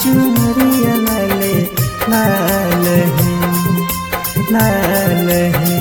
चुनरिया लाले लाल है लाल है।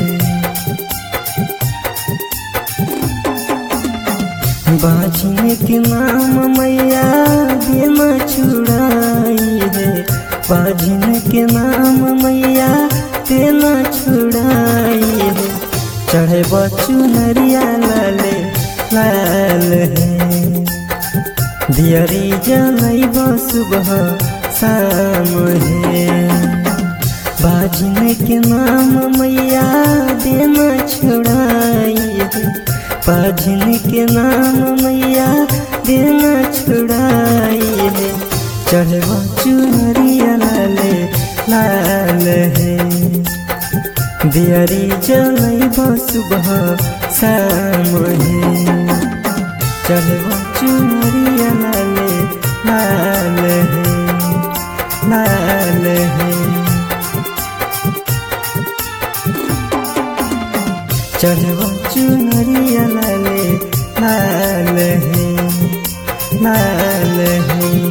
बाजने के नाम मैया देना छुड़ाई है, बाजने के नाम मैया देना छुड़ाई है। चढ़े चुनरिया लाले लाल है, दियरी जलैब सुबह शाम है। बाजने के नाम मैया देना छुड़ाई है, बाजने के नाम मैया देना छुड़ाई है। चढ़वा चुनरिया लाले लाल है, दियरी जलैब सुबह शाम है। चढ़वा चुनरिया लाले लाल है लाल है। चढ़वा चुनरिया लाले लाल है लाल है।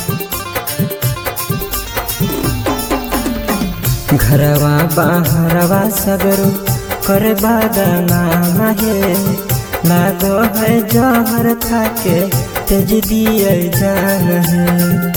घरवा बाहरवा सगरो कर बदनाम है, लागो है जहर खाके तेज दिए जान है।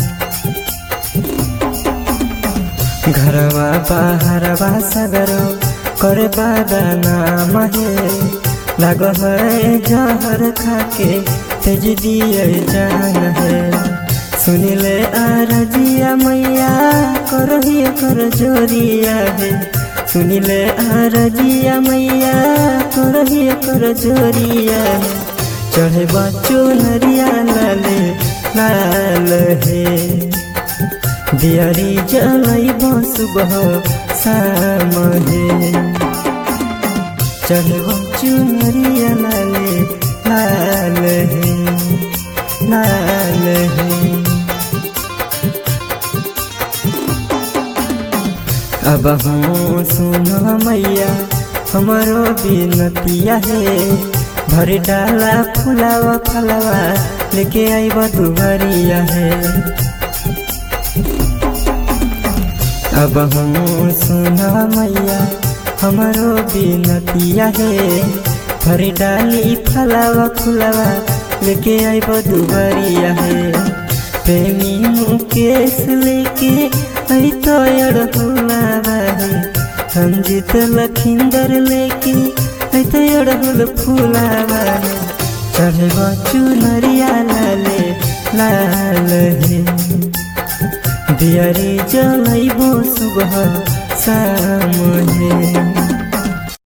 घरवा बाहरवा सगरो कर बदनाम है, लागो है जहर खाके तेज दिए जान है। सुनिले आरजिया मैया करहिए कर जोरिया है, सुनिले आरजिया मैया करहिए कर जोरिया है। चढ़े चुनरिया लाले लाल है, दियरी जलैब सुबह शाम है। चढ़े चुनरिया लाले लाल है लाल है। अब हूँ सुनो मैया हमारो बिनतिया है, भर डाला फुलावा फलावा लेके आइब दुबरिया है। अब हूँ सुनो मैया हमारो बिनतिया है, भर डाली फलावा फुलावा लेके आइब दुबरिया है। प्रेमी मुकेश लेके आई तो अड़हुलावा है, रंजित लखिंदर लेके आई तो अड़हुल फूलावा है। चढ़े चुनरिया लाले लाल है, दियरी जलैब सुबह शाम है।